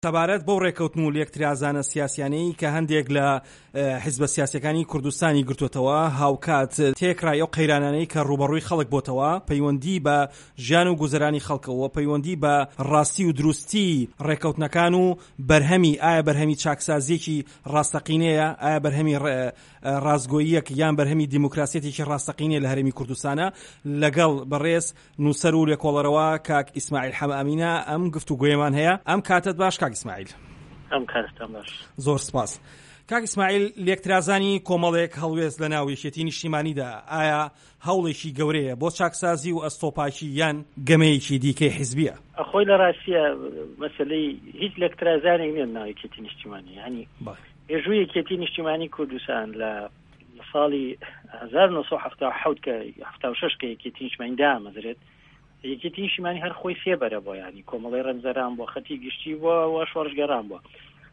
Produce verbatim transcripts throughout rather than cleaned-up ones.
سەبارەت بۆ ڕێکەوتن و لێکترازانە سیاسیانەی کە هەندێک لە حیزبە سیاسیەکانی کوردستانی گرتوتەوە هاوکات تێکرای ئەو قەیرانانەی کە ڕوبەڕووی خەڵک بۆتەوە پەیوەندی بە ژیان و گوزەرانی خەڵکەوە پەیوەندی بە ڕاستی و دروستی ڕێکەوتنەکان و بەرهەمی ئایا بەرهەمی چاکسازیەکی ڕاستەقینەیە ئایا بەرهەمی ڕازگۆییەک یان بەرهەمی دیموکراسیەتێکی ڕاستەقینەیە لە هەرێمی کوردستانە لەگەڵ بەڕێز نووسەر و لێکۆڵەرەوە کاک ئیسماعیل حەمەئەمینە ئەم گفتوگۆیەمان هەیە. ئەم کاتت باش کاک ئیسماعیل. ئەم کاتتان باش. زۆر سپاس. کاک ئیسماعیل، لێکترازانی کۆمەڵێک هەڵوێست لە ناو یەکێتی نیشتیمانیدا ئایا هەوڵێکی گەورەیە بۆ چاکسازی و ئەستۆپاکی یان گەمەیەکی دیکەی حیزبیە؟ ئەخۆی لە ڕاستیە مەسەلەی هیچ لێکترازانێک نییە ناو یەکێتی نیشتیمانی، ینی هێژووی یەکێتی نیشتیمانی کوردستان لە ساڵی هەزار و نۆ حەفتا و حەوت کە حەفتا و شەش کە یەکێتی نیشتیمانی دامەزرێت، یەکێتی نیشتیمانی هەر خۆی سێبەرە بۆ، ینی کۆمەڵی ڕەمزەران بۆ، خەتی گشتی بۆ و شۆڕژگەران بۆ.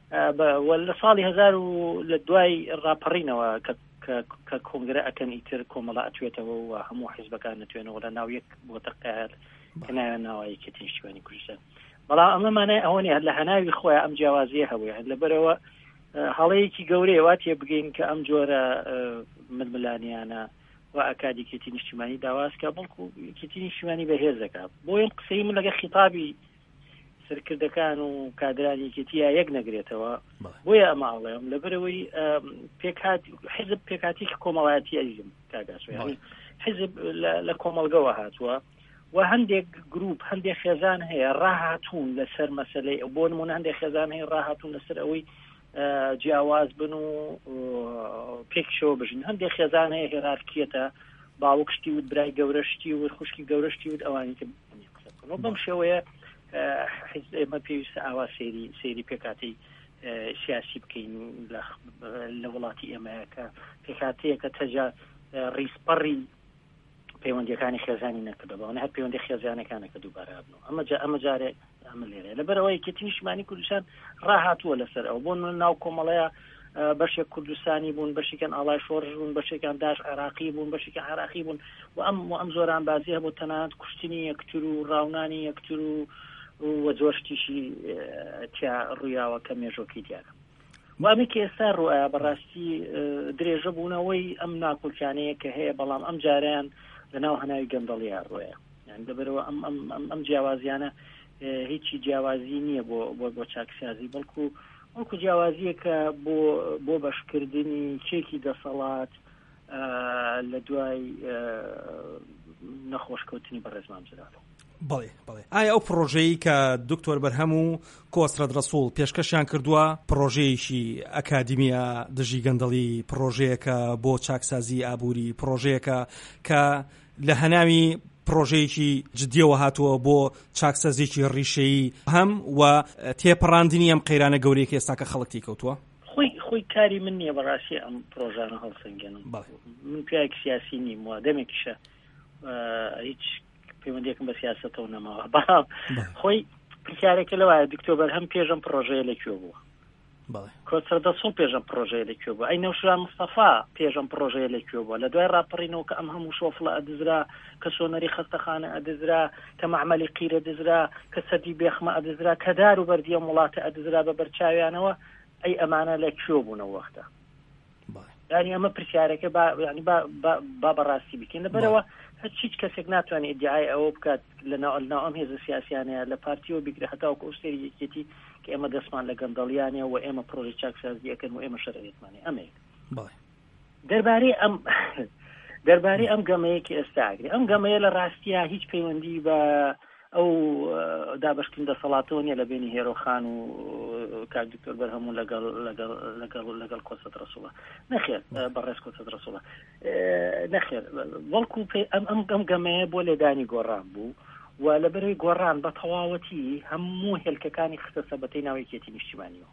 لە ساڵی هەزار و لە دوای ڕاپەڕینەوە کە کۆنگرە ئەکەن ئیتر کۆمەڵە ئەتوێتەوە و هەموو حیزبەکان نەتوێنەوە لە ناو یەک بۆتە قایل کە ناوێن ناوە یەکێتی نیشتیمانی کوردستان. بەڵام ئەمە مانای ئەوە نیە لە هەناوی خۆیان ئەم جیاوازیە هەبووە، لەبەرەوە هەڵەیەکی گەورەیە واتێ بگەین کە ئەم جۆرە ململانیانە و ئاکادی یەکێتی نیشتیمانی داواسکە، بەڵکو یەکێتی نیشتیمانی بەهێز دەکات. بۆیە قسەی من لەگە خیتابی سەرکردەکان و کادرانی یەکێتیە یەک نەگرێتەوە، بۆیە ئەمە ئەڵێم لەبەرەوەی پێکات حیزب پێکاتێکی کۆمەڵایەتی ئەزیزم کاگاسۆ، یعنی حیزب لە کۆمەڵگەوە هاتووە و هەندێک گروپ هەندێک خێزان هەیە ڕاهاتوون لەسەر مەسەلەی بۆ نمونە هەندێک خێزان هەیە ڕاهاتوون لەسەر ئەوەی جیاواز بن و پێکشەوە بژن، هەندێک خێزان هەیە هێرارکیەتە باوکشتی وت برای گەورەشتی و خوشکی گەورەشتی وت ئەوانی کە قسەکەن و بەم شێوەیە ئێمە پێویستە ئاوا سێری سێری پێکاتی سیاسی بکەین لە وڵاتی ئێمەیە کە پێکاتەیە کە تەجا ڕیسپەڕی پەیوەندیەکانی خێزانی نەکردەوە، هەر پەیوەندی خێزانەکانەکە دووبارە بنەوە. ئەمە ئەمە جارێ ئەمە لێرە لەبەرەوەی یەکێتی نیشتیمانی کوردستان ڕاهاتووە لەسەر ئەو بۆ ناو کۆمەڵەیە بەشێک کوردستانی بوون، بەشێکیان ئاڵای شۆڕژ بوون، بەشێکیان داش عێراقی بوون، بەشێکی عێراقی بوون و ئەم و ئەم زۆران بازی هەبوو تەنانەت کوشتنی یەکتر و ڕاونانی یەکتر و و زۆر شتیشی تیا ڕوویاوە کە مێژۆکی دیارە. وامی کە ئێستا ڕوایە بەڕاستی درێژە بوونەوەی ئەم ناکۆکیانەیە کە هەیە، بەڵام ئەم جاریان لەناو هەناوی گەندەڵیان ڕوایە، یان دەبەرەوە ئەم ئەم جیاوازیانە هیچی جیاوازی نییە بۆ بۆ چاکسازی، بەڵکو وەکو جیاوازیە کە بۆ بۆ بەشکردنی چێکی دەسەڵات لە دوای نەخۆشکەوتنی بەڕێزمان جراتەوە. بەڵێ بەڵێ ئایا ئەو پرۆژەیە کە دکتۆر بەرهەم و کۆسرەت ڕەسوڵ پێشکەشیان کردووە پرۆژەیەکی ئەکادیمیە دژی گەندەڵی، پرۆژەیەکە بۆ چاکسازی ئابووری، پرۆژەیەکە کە لە هەناوی پرۆژەیەکی جدیەوە هاتووە بۆ چاکسازیێکی ڕیشەیی هەم و تێپەڕاندنی ئەم قەیرانە گەورەیە کە ئێستا کە خەڵکی کەوتووە؟ خۆی خۆی کاری من نییە بەڕاستی ئەم پرۆژانە هەڵسەنگێنم، من پیاوێکی سیاسی نیم وە دەمێکیشە هیچ پەیوەندیەکەم بە سیاسەتەوە نەماوە، بەڵام خۆی پرسیارێکە لەوایە دکتۆر بەرهەم پێشەم پرۆژەیە لەکوێ بووە، کۆسرەت ڕەسوڵ پێشەم پرۆژەیە لەکوێ بووە، ئەی نەوشیروان مستەفا پێشەم پرۆژەیە لەکوێ بووە، لە دوای ڕاپەڕینەوە کە ئەم هەموو شۆفڵە ئەدزرا، کە سۆنەری خەستەخانە ئەدزرا، کە مەعمەلی قیرە دزرا، کە سەدی بێخمە ئەدزرا، کە دار و بەردیە وڵاتە ئەدزرا بە بەرچاویانەوە، ئەی ئەمانە لەکوێ بوونەوە وەختە؟ یعنی ئەمە پرسیارەکە با بەڕاستی بکەین لەبەرەوە هیچ کەسێک ناتوانێت ئیدعای ئەوە بکات لەناو ئەم هێزە سیاسیانەیە لە پارتیەوە بیگرێ هەتاوەکو ئەوستێری یەکێتی کە ئێمە دەستمان لە گەندەڵیانەیە و ئێمە پرۆژەی چاکسازی ئەەکەن و ئێمە شەرعیەتمانێ ئەمەیە. دەربارەی ئەم دەربارەی ئەم گەمەیەکی ئێستاگرێ، ئەم گەمەیە لە ڕاستیە هیچ پەیوەندی بە ئەو دابەشکن دەسەڵاتەوە نیە لە بینی هێرۆخان و کاک دکتۆر بەرهەموو لەگەڵ لەگەڵ لەگەڵ لەگەڵ کۆسرەت ڕەسوڵە نەخێر بەڕێز کۆسرەت ڕەسوڵە نەخێر، بەڵکو ئەم ئەم گەمەیە بۆ لێدانی گۆڕان بوو و لەبەرەوەی گۆڕان بە تەواوەتی هەموو هێلکەکانی خستە سەبەتەی ناو یەکێتی نیشتیمانیەوە،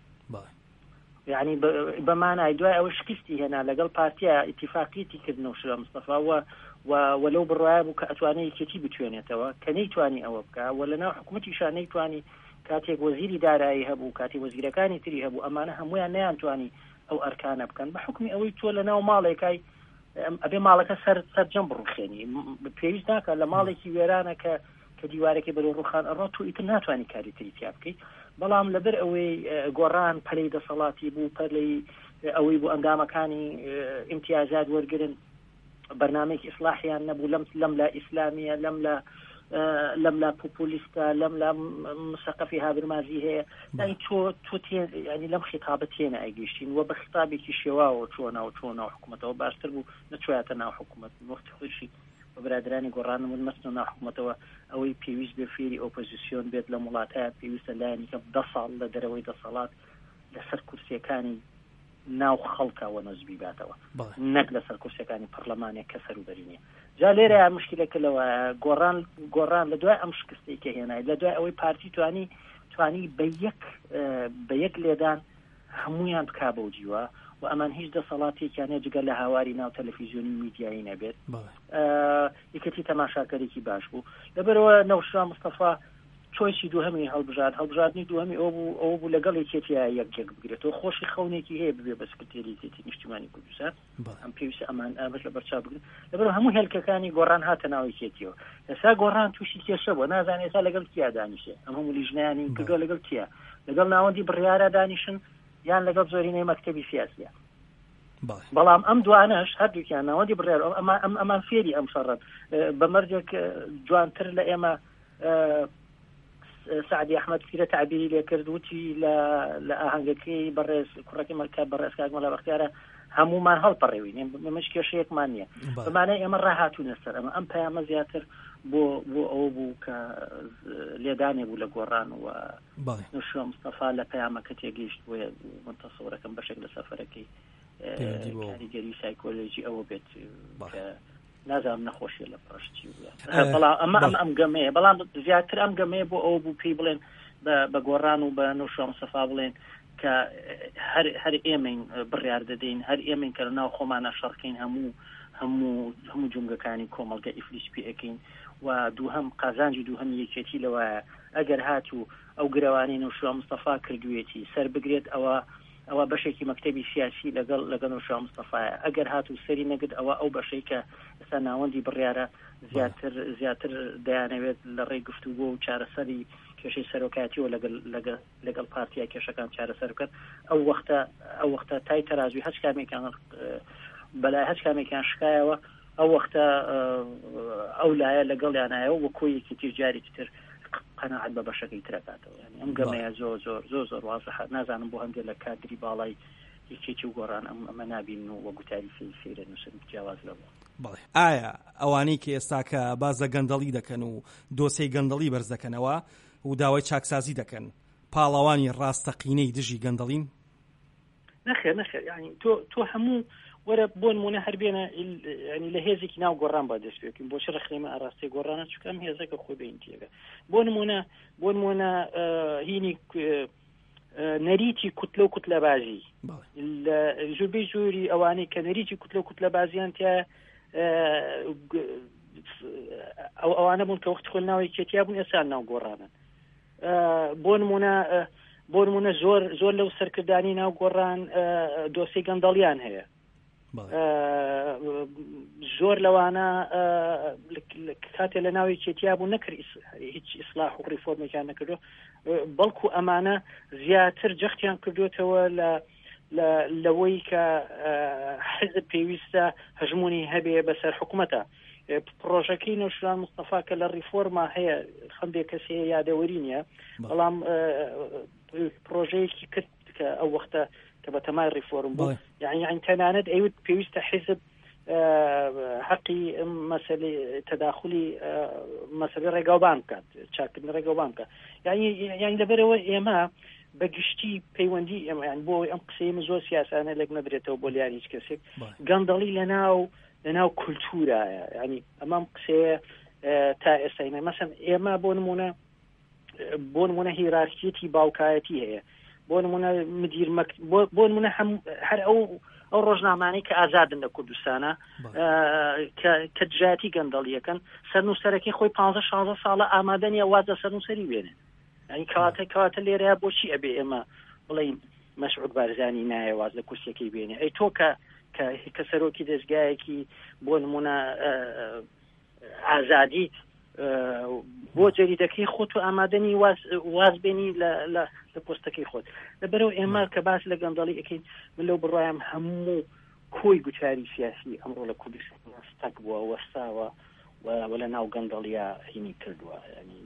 یعنی بەمانای دوای ئەوە شکستی هێنا لەگەڵ پارتیە ئیتیفاقیەتی کردنەوە شرا مستەفا و وەلەو بڕایە بوو کە ئەتوانێت یەکێتی بتوێنێتەوە کە نەیتوانی ئەوە بکە و لەناو حکوومەتیشان نەیتوانی، کاتێک وەزیری دارایی هەبوو، کاتێک وەزیرەکانی تری هەبوو، ئەمانە هەمویان نەیانتوانی ئەو ئەرکانە بکەن بە حکمی ئەوەی تۆ لەناو ماڵێکای ئەبێ ماڵەکە سەر سەرجەم بڕوخێنی، پێویست ناکە لە ماڵێکی وێرانە کە کە دیوارێکی بەرەو ڕوخان ئەڕۆ تۆ ئیتر ناتوانی کاری تری تیا بکەیت، بەڵام لەبەر ئەوەی گۆڕان پەلەی دەسەڵاتی بوو پەلەی ئەوەی بوو ئەنگامەکانی ئیمتیازات وەرگرن بەرنامەیەکی ئیسلاحیان نەبوو لەم لەم لا ئیسلامیە لەم لا لەم لا پۆپولیستە لەم لا مسەقەفی هابرمازی هەیە یعنی تۆ تۆ ینی لەم خیتابە تێنە ئەگەیشتین وە بە خیتابێکی شێواوە چۆ ناو چۆ ناو حکوومەتەوە باشتر بوو نەچوایەتە ناو حکوومەت وەختی خۆشی بە برادرانی گۆڕانمون مەستن ناو حکوومەتەوە ئەوەی پێویست بێ فێری ئۆپۆزیسیۆن بێت لە وڵاتەیە پێویستە لایەنی کە دە ساڵ لە دەرەوەی دەسەڵات لەسەر کورسیەکانی ناو خەڵکەوە نەزبی باتەوە نەک لەسەر کورسەکانی پەرلەمانێک کە سەروبەرینە جا لێرە مشکلەکە لەوە گۆڕان گۆڕان لە دوای ئەم شکستەی کە هێنای لە دوای ئەوەی پارتی توانی توانی بە یەک بە یەک لێدان هەمویان بکا بەو جیوە و ئەمان هیچ دەسەڵاتێکیانە جگە لە هاواری ناو تەلەڤیزیۆنی میدیایی نەبێت یەکەتی تەماشاکەرێکی باش بوو لەبەرەوە نەوشا مستەفا چۆیسی دووهەمی هەڵبژات هەڵبژاردننی دووهەمی ئەو بوو ئەو بوو لەگەڵ یەکێتیا یەکێک بگرێتەوە خۆشی خەونێکی هەیە ببێ بە سکرتێریەتی نیشتیمانی کوردستان ئەم پێویستە ئەمان ئەمەش لە بەرچاو بگرن لەبەرەوە هەموو هێلکەکانی گۆڕان هاتە ناو یەکێتیەوە ئێستا گۆڕان تووشی کێشە بووە نازانێت ئێستا لەگەڵ کیا دانیشێ ئەم هەموو لیژنەیانی کردووە لەگەڵ کیا لەگەڵ ناوەندی بڕیارە دانیشن یان لەگەڵ زۆرینەی مەکتەبی سیاسیە بەڵام ئەم دوانەش هەردووکیان ناوەندی بڕیار ئەمان فێری ئەم شەڕن بە مەرجێک جوانتر لە ئێمە سعدی ئەحمەد پیرە تعبیری لێ کرد وتی لە لە ئاهەنگەکەی بەڕێز کوڕەکەی مەلکا بەڕێز کاک مەلا بەختیارە هەمومان هەڵپەڕێوین مش کێشەیەکمان نییە بەمانای ئێمە ڕاهاتوونە سەر ئەمە ئەم پەیامە زیاتر بۆ بۆ ئەوە بوو کە لێدانێ بوو لە گۆڕان و نوشوە مستەفا لە پەیامەکە تێگەیشت بۆ منتەسەوەرەکەم بەشێک لە سەفەرەکەی کاریگەری سایکۆلۆژی ئەوە بێت نازانم نەخۆشیە لە پڕشتی بەڵام ئەمە ئەم ئەم گەمەیە بەڵام زیاتر ئەم گەمەیە بۆ ئەوە بوو پێی بڵێن بە گۆڕان و بە نوشوە مستەفا بڵێن کە هەر ئێمەین بڕیار دەدەین هەر ئێمەین کە لە ناو خۆمانە شەڕکەین هەموو هەموو هەموو جومگەکانی کۆمەڵگە ئیفلیس پێ ئەەکەین و دووهەم قازانجی دووهەم یەکێتی لەوەیە ئەگەر هاتوو ئەو گرەوانەی نوشوە مستەفا کردوێتی سەر بگرێت ئەوە ئەوە بەشێکی مەکتەبی سیاسی لەگەڵ لەگەڵ نوشوە مستەفایە ئەگەر هاتوو سەری نەگرت ئەوە ئەو بەشەی کە ئێستا ناوەندی بڕیارە زیاتر زیاتر دەیانەوێت لە ڕێی گفتوگۆ و چارەسەری کێشەی سەرۆکاتیەوە لەگەڵ لەگەڵ پارتیا کێشەکان چارەسەر بکەن ئەو وەختە ئەو وەختە تای تەرازوی هەچ کامێکیان بەلای هەچ کامێکیان شکایەوە ئەو وەختە ئەو لایە لەگەڵیانایەوە وە کۆیەکی تر جارێکی تر قەناعەت بە بەشەکەی ترەکاتەوە ینی ئەم گەمەیە زۆر زۆر زۆر زۆر وازەح نازانم بۆ هەندێک لە کادری باڵای یەکێکی و گۆڕان ئەمە نابین و وە گوتاری فێرە نووسن جیاواز لەوە بەڵێ ئایا ئەوانەی کە ئێستا کە بازە گەندەڵی دەکەن و دۆسەی گەندەڵی بەرز دەکەنەوە و داوای چاکسازی دەکەن پاڵەوانی ڕاستەقینەی دژی گەندەڵین نەخێر نەخێر ینی تۆ تۆ هەموو وەرە بۆ نمونە هەر بێنە ینی لە هێزێکی ناو گۆڕان با دەست پێکەین بۆ چ ڕخنەمە ئاراستی گۆڕانە چونکە ئەم هێزەکە خۆی بەین تێگە بۆ نمونە بۆ نمونە هینی نەریتی کوتلە و کوتلە بازی زۆربەی زۆری ئەوانەی کە نەریتی کوتلە و کوتلە بازیان تیا ئەو ئەوانە بوون کە وەختی خۆل ناوی کێتیا بوون ئێستا ناو گۆڕانن بۆ نمونە بۆ نمونە زۆر زۆر لەو سەرکردانی ناو گۆڕان دۆسی گەندەڵیان هەیە زۆر لەوانە کاتێ لە ناوی کێتیا بوو نەکرد هیچ ئیسلاح و ڕیفۆرمێکیان نەکردو بەڵکو ئەمانە زیاتر جەختیان کردوێتەوە لە لەوەی کە حزب پێویستە هەژمونی هەبێ بەسەر حکوومەتە پرۆژەکەی نەوشیروان مستەفا کە لە ڕیفۆرما هەیە خەندێک کەس هەیە یادەوەری نییە بەڵام پرۆژەیەکی کرد کە ئەو وەختە کە بە تەمای ڕیفۆرم بوو یعنی یعنی تەنانەت ئەوت پێویستە حزب حقی مەسەلەی تەداخلی مەسەلەی ڕێگاوبان بکات چاکردن ڕێگاوبان بکات یعنی یعنی لەبەرەوە ئێمە بەگشتی پەیوەندی ئێمە یان بۆ ئەم قسەی زۆر سیاسانە لەک نەبرێتەوە بۆ لیان هیچ کەسێک گەندەڵی لەناو لەناو کولتورایە ینی ئەمەم قسەیە تا ئێستاینە مەسەن ئێمە بۆ نمونە بۆ نمونە هیرارکیەتی باوکایەتی هەیە بۆ نمونە مدیر بۆ نمونە هەر ئەو ئەو ڕۆژنامانەی کە ئازادن لە کوردستانە کە دژایەتی گەندەڵیەکەن سەرنووسەرەکەی خۆی پانزە شازدە ساڵە ئامادەنیە وازە سەرنووسەری بێنێ ینی کەواتە کەواتە لێرەیە بۆچی ئەبێ ئێمە بڵین مەسعود بارزانی نایە واز لە کورسیەکەی بێنێ ئەی تۆ کە کە سەرۆکی دەستگایەکی بۆ نمونە ئازادی بۆ جەریدەکەی خۆت و ئامادەنی واز بێنی لە پۆستەکەی خۆت لەبەرەوە ئێمە کە باس لە گەندەڵی ئەەکەین من لەو بڕوایم هەموو کۆی گوتاری سیاسی ئەمڕۆ لە کوردستان ستەک بووە وەستاوە و لە ناو گەندەڵیا هینی کردووە ینی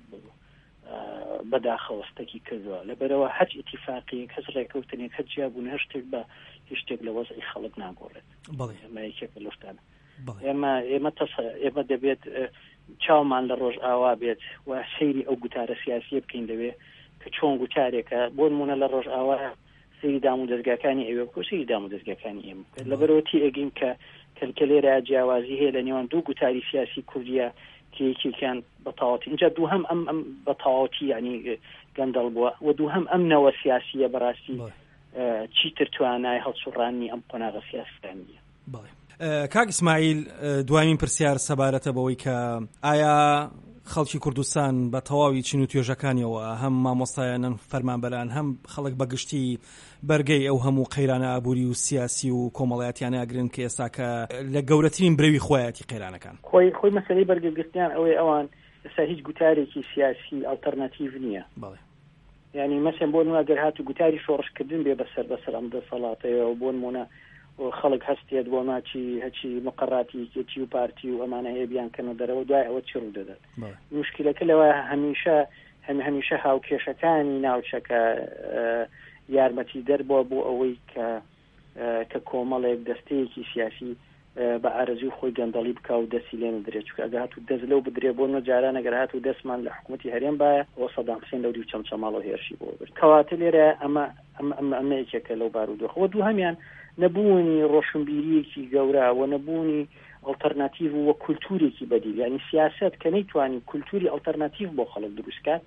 بەداخەوەستەکی کردووە لەبەرەوە هەچ ئیتیفاقی کەس ڕێکەوتنێک هەر جیابوون هەر شتێک بە هیچ شتێک لە وەزعی خەڵک ناگۆڕێت ئەمە یەکێکە لەشتانە ئێمە ئێمە ئێمە دەبێت چاومان لە ڕۆژ ئاوا بێت و سەیری ئەو گوتارە سیاسیە بکەین لەوێ کە چۆن گوتارێکە بۆ نمونە لە ڕۆژ ئاوا سەیری دام و دەستگاکانی ئێوە بکە و سەیری دام و دەستگاکانی ئێمە بکە لەبەرەوە تی ئەگەین کە کە لێرە جیاوازی هەیە لە نێوان دوو گوتاری سیاسی کوردیە کە یەکێکیان بەتەواوەتی اینجا دوو هەم ئەم ئەم بەتەواوەتی ینی گەندەڵ بووە و دوو هەم ئەم نەوە سیاسیە بەڕاستی چیتر توانای هەڵسوڕانی ئەم قۆناغە سیاسیانیە. کاک ئیسماعیل دوایین پرسیار سەبارەتە بەوەی کە ئایا خەڵکی کوردستان بە تەواوی چین و توێژەکانیەوە هەم مامۆستایانن فەرمانبەران هەم خەڵک بەگشتی بەرگەی ئەو هەموو قەیرانە ئابووری و سیاسی و کۆمەڵایەتیان ئاگرن کە ئێستا کە لە گەورەترین برەوی خۆیەتی قەیرانەکان خۆی خۆی مەسەلەی بەرگەگرتنیان ئەوەی ئەوان ئێستا هیچ گوتارێکی سیاسی ئالتەرناتیڤ نییە. یعنی مەسەن بۆ نمونە گەر هاتو گوتاری شۆڕشکردن بێ بەسەر بەسەر ئەم دەسەڵاتەیە و بۆ نمونە خەڵک هەستێت بۆ ماچی هەچی مقڕاتی کێتی و پارتی و ئەمانە هەیە بیان کەنە دەرەوە دوای ئەوە چی ڕوو دەدات. موشکیلەکە لەوە هەمیشە هەمی هەمیشە هاوکێشەکانی ناوچەکە یارمەتی دەربووە بۆ ئەوەی کە کە کۆمەڵێک دەستەیەکی سیاسی بە ئارەزوی خۆی گەندەڵی بکە و دەستی لێنە درێت چکە ئەگە هاتوو دەست لەو بدرێ بۆ نە جاران ئەگەر هاتوو دەستمان لە حکوومەتی هەرێم باە ئەوە سەدام حوسێن لەوری و چەمچەماڵ و هێرشی بۆ برد کەواتە لێرە ئەمە ئەمە یەکێکە لەو بارودۆخەوە دوو هەمیان نەبوونی ڕۆشنبیریەکی گەورە و نەبوونی ئەڵتەرناتیڤ و کولتورێکی بەدیل ینی سیاست کە نەیتوانی کولتوری ئەڵتەرناتیڤ بۆ خەڵک دروستکات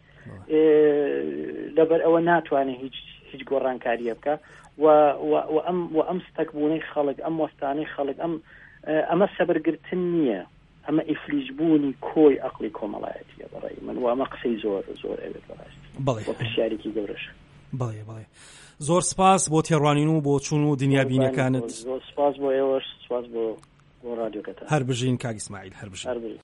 لەبەر ئەوە ناتوانێت هیچ هیچ گۆڕانکاریە بکە و ئەم و ئەم ستەکبوونەی خەڵک ئەم وەستانەی خەڵک ئەم ئەمە سەبرگرتن نییە ئەمە ئیفلیجبوونی کۆی عەقڵی کۆمەڵایەتیە بەڕای من و ئەمە قسەی زۆر زۆر ئەوێت بەڕاستی بۆ پرسیارێکی گەورەش. بەڵێ بەڵێ زۆر سپاس بۆ تێڕوانین و بۆ چوون و دنیابینەکانت. زۆر سپاس بۆ ئێوەش سپاس بۆ بۆ ڕادیۆکەتە. هەر بژین کاک ئیسماعیل هەر بژین.